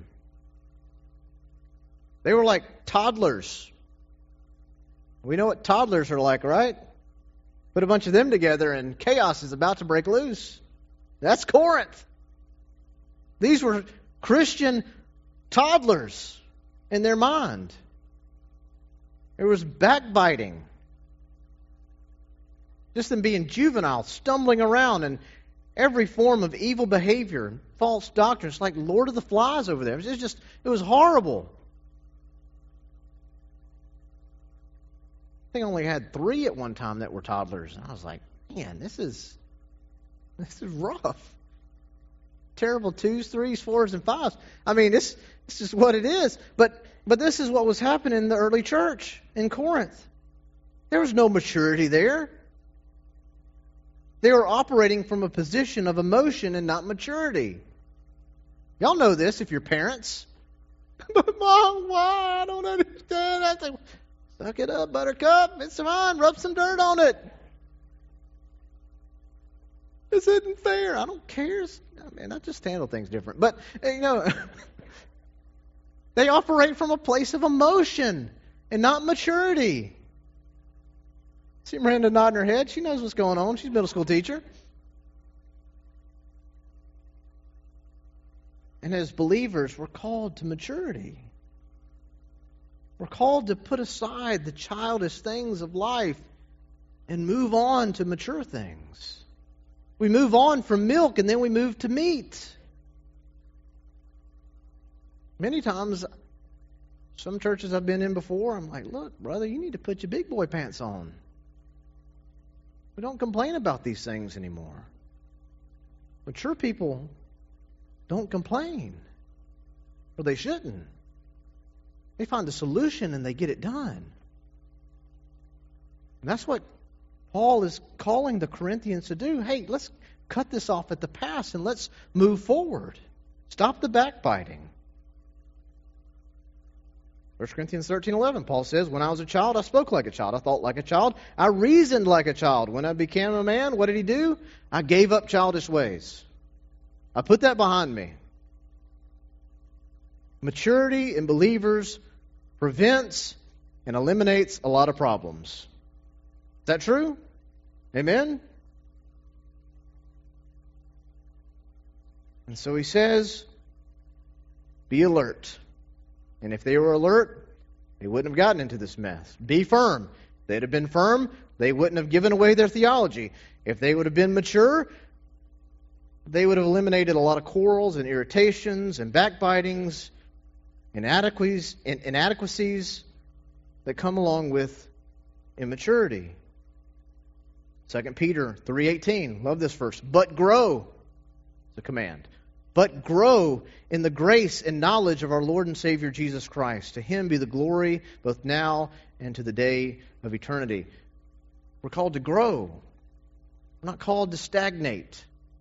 They were like toddlers. We know what toddlers are like, right? Put a bunch of them together and chaos is about to break loose. That's Corinth. These were Christian toddlers in their mind. There was backbiting. Just them being juvenile, stumbling around, and every form of evil behavior, false doctrine. It's like Lord of the Flies over there. It was just, it was horrible. I think I only had three at one time that were toddlers. And I was like, man, this is, this is rough. Terrible twos, threes, fours, and fives. I mean, this, this is what it is. But but this is what was happening in the early church in Corinth. There was no maturity there. They were operating from a position of emotion and not maturity. Y'all know this if you're parents. But Mom, why? I don't understand. I think, suck it up, Buttercup. It's fine. Rub some dirt on it. This isn't fair. I don't care. I mean, I just handle things different. But, you know, they operate from a place of emotion and not maturity. See Miranda nodding her head. She knows what's going on. She's a middle school teacher. And as believers, we're called to maturity. We're called to put aside the childish things of life and move on to mature things. We move on from milk and then we move to meat. Many times, some churches I've been in before, I'm like, look, brother, you need to put your big boy pants on. We don't complain about these things anymore. Mature people don't complain. Or they shouldn't. They find a solution and they get it done. And that's what Paul is calling the Corinthians to do. Hey, let's cut this off at the pass and let's move forward. Stop the backbiting. First Corinthians thirteen eleven, Paul says, when I was a child, I spoke like a child. I thought like a child. I reasoned like a child. When I became a man, what did he do? I gave up childish ways. I put that behind me. Maturity in believers prevents and eliminates a lot of problems. Is that true? Amen? And so he says, be alert. And if they were alert, they wouldn't have gotten into this mess. Be firm. If they'd have been firm, they wouldn't have given away their theology. If they would have been mature, they would have eliminated a lot of quarrels and irritations and backbitings, inadequacies, inadequacies that come along with immaturity. Second Peter three eighteen, love this verse. But grow, it's a command. But grow in the grace and knowledge of our Lord and Savior Jesus Christ. To Him be the glory both now and to the day of eternity. We're called to grow. We're not called to stagnate.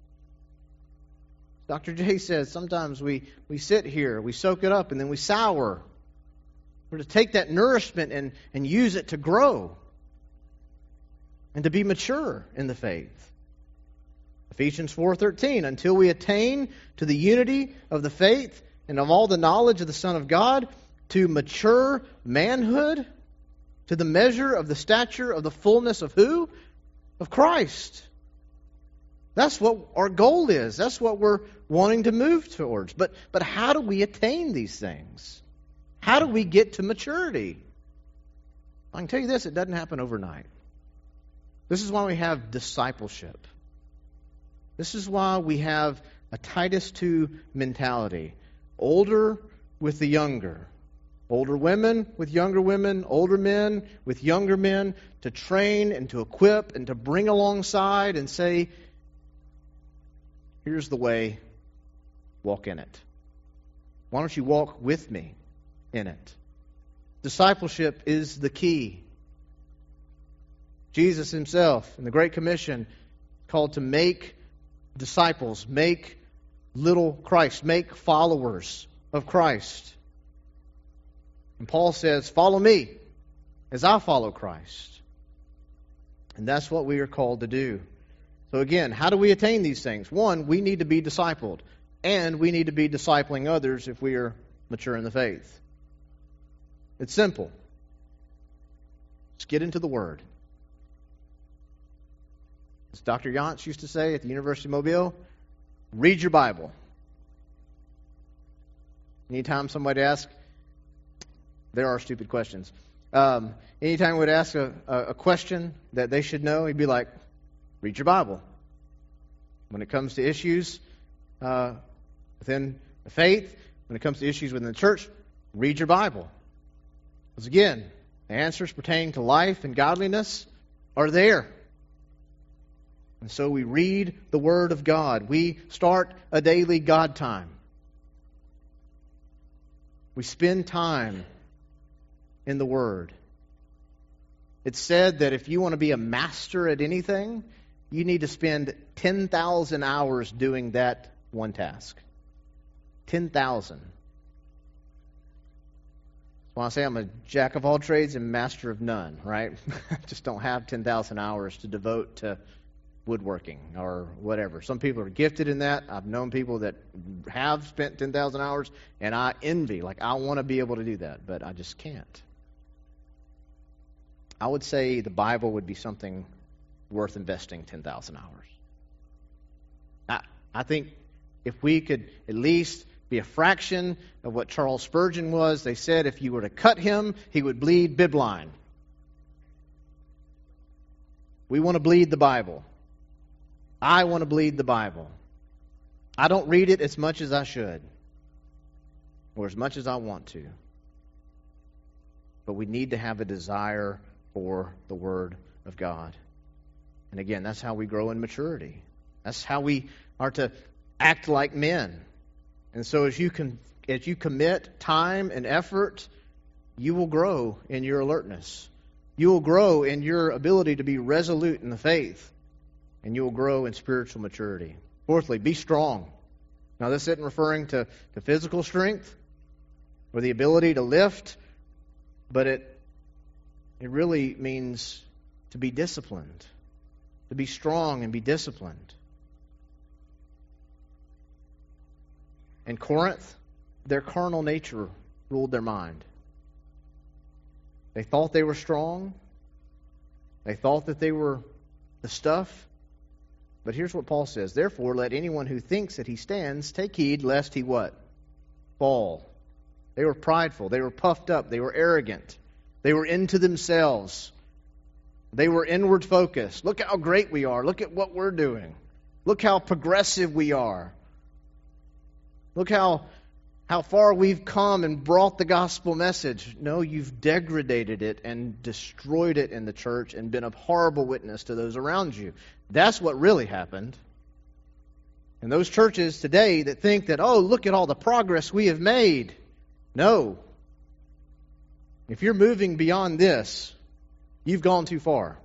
Doctor J says sometimes we, we sit here, we soak it up, and then we sour. We're to take that nourishment and, and use it to grow and to be mature in the faith. Ephesians four thirteen, until we attain to the unity of the faith and of all the knowledge of the Son of God, to mature manhood, to the measure of the stature of the fullness of who? Of Christ. That's what our goal is. That's what we're wanting to move towards. But, but how do we attain these things? How do we get to maturity? I can tell you this, it doesn't happen overnight. This is why we have discipleship. This is why we have a Titus two mentality. Older with the younger. Older women with younger women. Older men with younger men. To train and to equip and to bring alongside and say, here's the way. Walk in it. Why don't you walk with me in it. Discipleship is the key. Jesus himself in the Great Commission called to make disciples, make little Christ, make followers of Christ. And Paul says, follow me as I follow Christ. And that's what we are called to do. So again, how do we attain these things? One, we need to be discipled. And we need to be discipling others if we are mature in the faith. It's simple. Just get into the Word. As Doctor Yantz used to say at the University of Mobile, read your Bible. Anytime somebody asks, there are stupid questions. Um, anytime we'd ask a, a question that they should know, he'd be like, read your Bible. When it comes to issues uh, within the faith, when it comes to issues within the church, read your Bible. Because again, the answers pertaining to life and godliness are there. And so we read the Word of God. We start a daily God time. We spend time in the Word. It's said that if you want to be a master at anything, you need to spend ten thousand hours doing that one task. ten thousand. That's why I say I'm a jack of all trades and master of none, right? I just don't have ten thousand hours to devote to woodworking or whatever. Some people are gifted in that. I've known people that have spent ten thousand hours, and I envy. Like, I want to be able to do that, but I just can't. I would say the Bible would be something worth investing ten thousand hours. I, I think if we could at least be a fraction of what Charles Spurgeon was, they said if you were to cut him, he would bleed bibline. We want to bleed the Bible. I want to bleed the Bible. I don't read it as much as I should, or as much as I want to. But we need to have a desire for the Word of God. And again, that's how we grow in maturity. That's how we are to act like men. And so as you can, as you commit time and effort, you will grow in your alertness. You will grow in your ability to be resolute in the faith. And you will grow in spiritual maturity. Fourthly, be strong. Now, this isn't referring to, to physical strength or the ability to lift, but it it really means to be disciplined, to be strong and be disciplined. In Corinth, their carnal nature ruled their mind. They thought they were strong. They thought that they were the stuff. But here's what Paul says. Therefore, let anyone who thinks that he stands take heed lest he what? Fall. They were prideful. They were puffed up. They were arrogant. They were into themselves. They were inward focused. Look how great we are. Look at what we're doing. Look how progressive we are. Look how, how far we've come and brought the gospel message. No, you've degraded it and destroyed it in the church and been a horrible witness to those around you. That's what really happened. And those churches today that think that, oh, look at all the progress we have made. No. If you're moving beyond this, you've gone too far.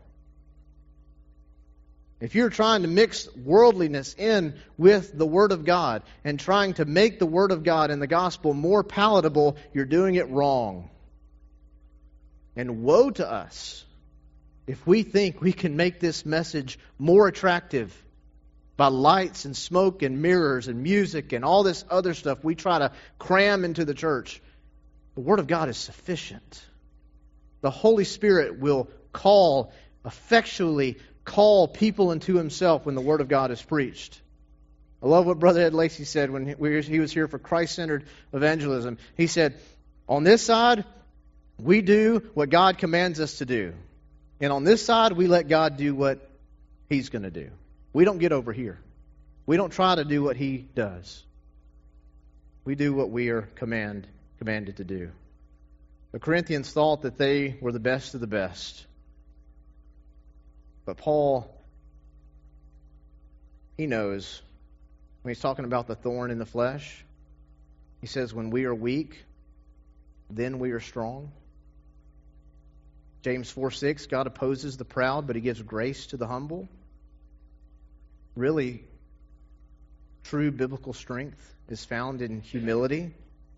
If you're trying to mix worldliness in with the Word of God and trying to make the Word of God and the gospel more palatable, you're doing it wrong. And woe to us if we think we can make this message more attractive by lights and smoke and mirrors and music and all this other stuff we try to cram into the church. The Word of God is sufficient. The Holy Spirit will call, effectually call people into Himself when the Word of God is preached. I love what Brother Ed Lacey said when he was here for Christ-centered evangelism. He said, on this side, we do what God commands us to do. And on this side, we let God do what He's going to do. We don't get over here. We don't try to do what He does. We do what we are command, commanded to do. The Corinthians thought that they were the best of the best. But Paul, he knows when he's talking about the thorn in the flesh, he says when we are weak, then we are strong. James four six, God opposes the proud, but he gives grace to the humble. Really, true biblical strength is found in humility.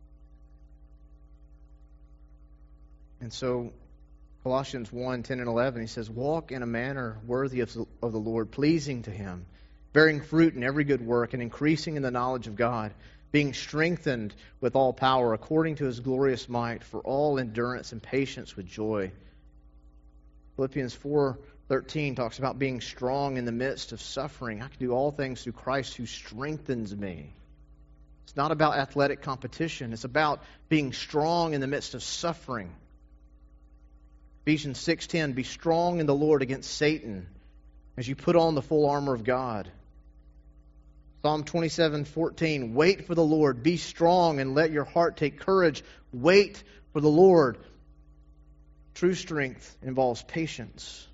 And so, Colossians one ten and eleven, he says, walk in a manner worthy of the, of the Lord, pleasing to him, bearing fruit in every good work, and increasing in the knowledge of God, being strengthened with all power according to his glorious might, for all endurance and patience with joy. Philippians four thirteen talks about being strong in the midst of suffering. I can do all things through Christ who strengthens me. It's not about athletic competition. It's about being strong in the midst of suffering. Ephesians six ten, be strong in the Lord against Satan as you put on the full armor of God. Psalm twenty-seven fourteen, wait for the Lord, be strong and let your heart take courage. Wait for the Lord. True strength involves patience.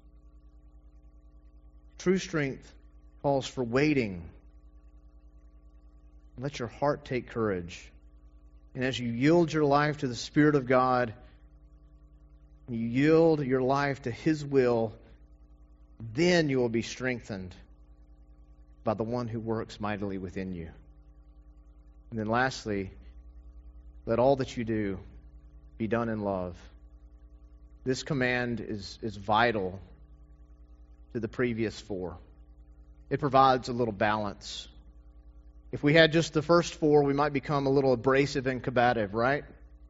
True strength calls for waiting. Let your heart take courage. And as you yield your life to the Spirit of God, you yield your life to His will, then you will be strengthened by the one who works mightily within you. And then lastly, let all that you do be done in love. This command is, is vital to the previous four. It provides a little balance. If we had just the first four, we might become a little abrasive and combative, right?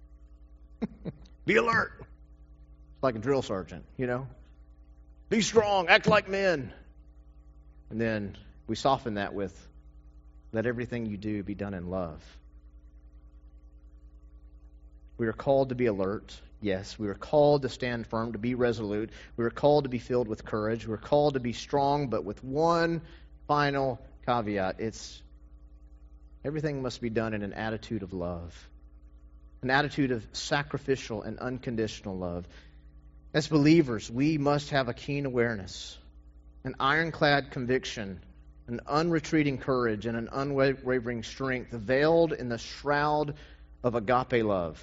Be alert. It's like a drill sergeant, you know? Be strong, act like men. And then we soften that with, let everything you do be done in love. We are called to be alert. Yes, we are called to stand firm, to be resolute. We are called to be filled with courage. We are called to be strong, but with one final caveat. It's everything must be done in an attitude of love, an attitude of sacrificial and unconditional love. As believers, we must have a keen awareness, an ironclad conviction, an unretreating courage, and an unwavering strength veiled in the shroud of agape love.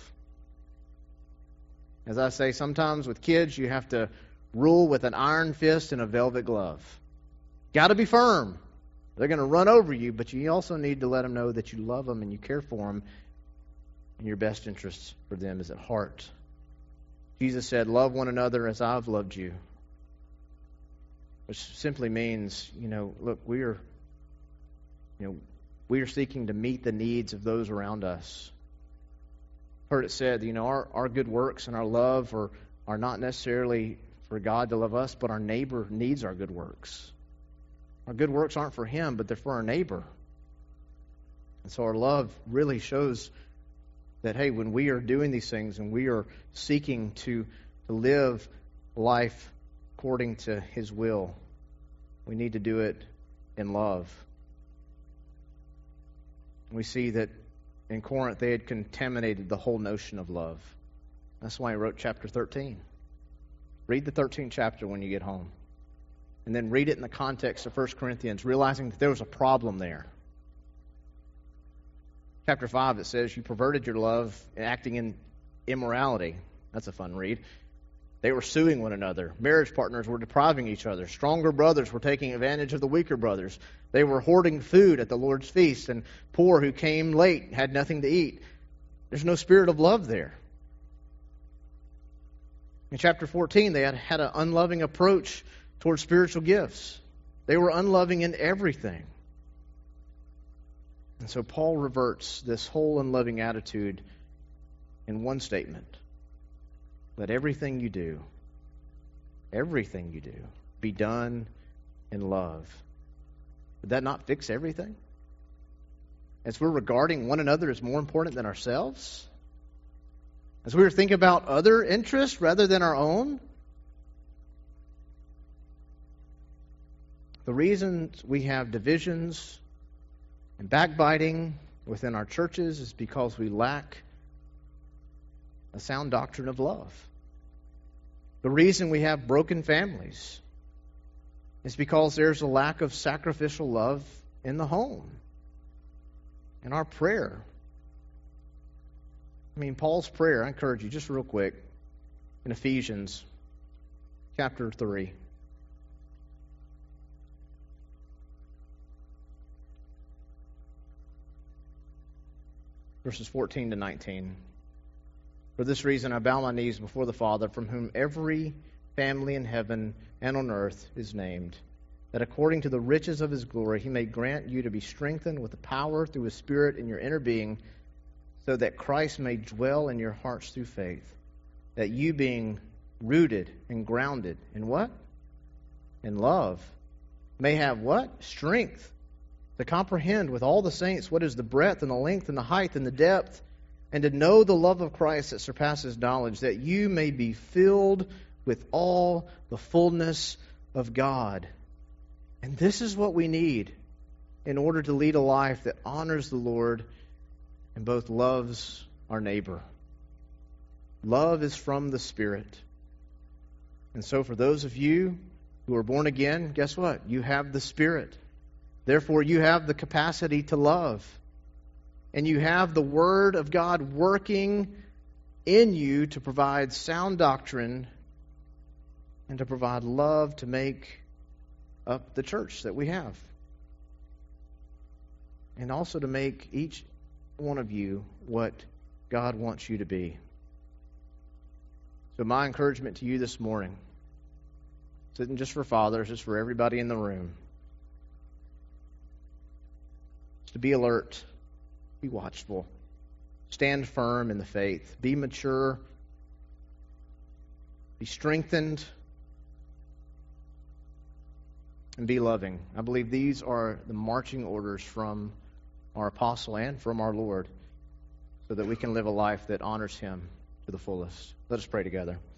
As I say, sometimes with kids, you have to rule with an iron fist and a velvet glove. Got to be firm. They're going to run over you, but you also need to let them know that you love them and you care for them, and your best interest for them is at heart. Jesus said, love one another as I've loved you. Which simply means, you know, look, we are, you know, we are seeking to meet the needs of those around us. Heard it said, you know, our, our good works and our love are, are not necessarily for God to love us, but our neighbor needs our good works. Our good works aren't for him, but they're for our neighbor. And so our love really shows that, hey, when we are doing these things and we are seeking to, to live life according to His will, we need to do it in love. We see that in Corinth, they had contaminated the whole notion of love. That's why he wrote chapter thirteen. Read the thirteenth chapter when you get home. And then read it in the context of First Corinthians, realizing that there was a problem there. Chapter five, it says, you perverted your love acting in immorality. That's a fun read. They were suing one another. Marriage partners were depriving each other. Stronger brothers were taking advantage of the weaker brothers. They were hoarding food at the Lord's feast, and poor who came late had nothing to eat. There's no spirit of love there. In chapter fourteen, they had had an unloving approach towards spiritual gifts. They were unloving in everything. And so Paul reverts this whole unloving attitude in one statement. Let everything you do, everything you do, be done in love. Would that not fix everything? As we're regarding one another as more important than ourselves? As we were thinking about other interests rather than our own? The reasons we have divisions and backbiting within our churches is because we lack a sound doctrine of love. The reason we have broken families is because there's a lack of sacrificial love in the home. In our prayer, I mean, Paul's prayer, I encourage you, just real quick, in Ephesians chapter three. Verses fourteen to nineteen. For this reason I bow my knees before the Father, from whom every family in heaven and on earth is named, that according to the riches of his glory he may grant you to be strengthened with the power through his Spirit in your inner being, so that Christ may dwell in your hearts through faith, that you being rooted and grounded in what? In love, may have what? Strength to comprehend with all the saints what is the breadth and the length and the height and the depth, and to know the love of Christ that surpasses knowledge, that you may be filled with all the fullness of God. And this is what we need in order to lead a life that honors the Lord and both loves our neighbor. Love is from the Spirit. And so for those of you who are born again, guess what? You have the Spirit. Therefore, you have the capacity to love. And you have the Word of God working in you to provide sound doctrine and to provide love to make up the church that we have. And also to make each one of you what God wants you to be. So my encouragement to you this morning, this isn't just for fathers, it's for everybody in the room, is to be alert. Be watchful. Stand firm in the faith. Be mature. Be strengthened. And be loving. I believe these are the marching orders from our apostle and from our Lord, so that we can live a life that honors Him to the fullest. Let us pray together.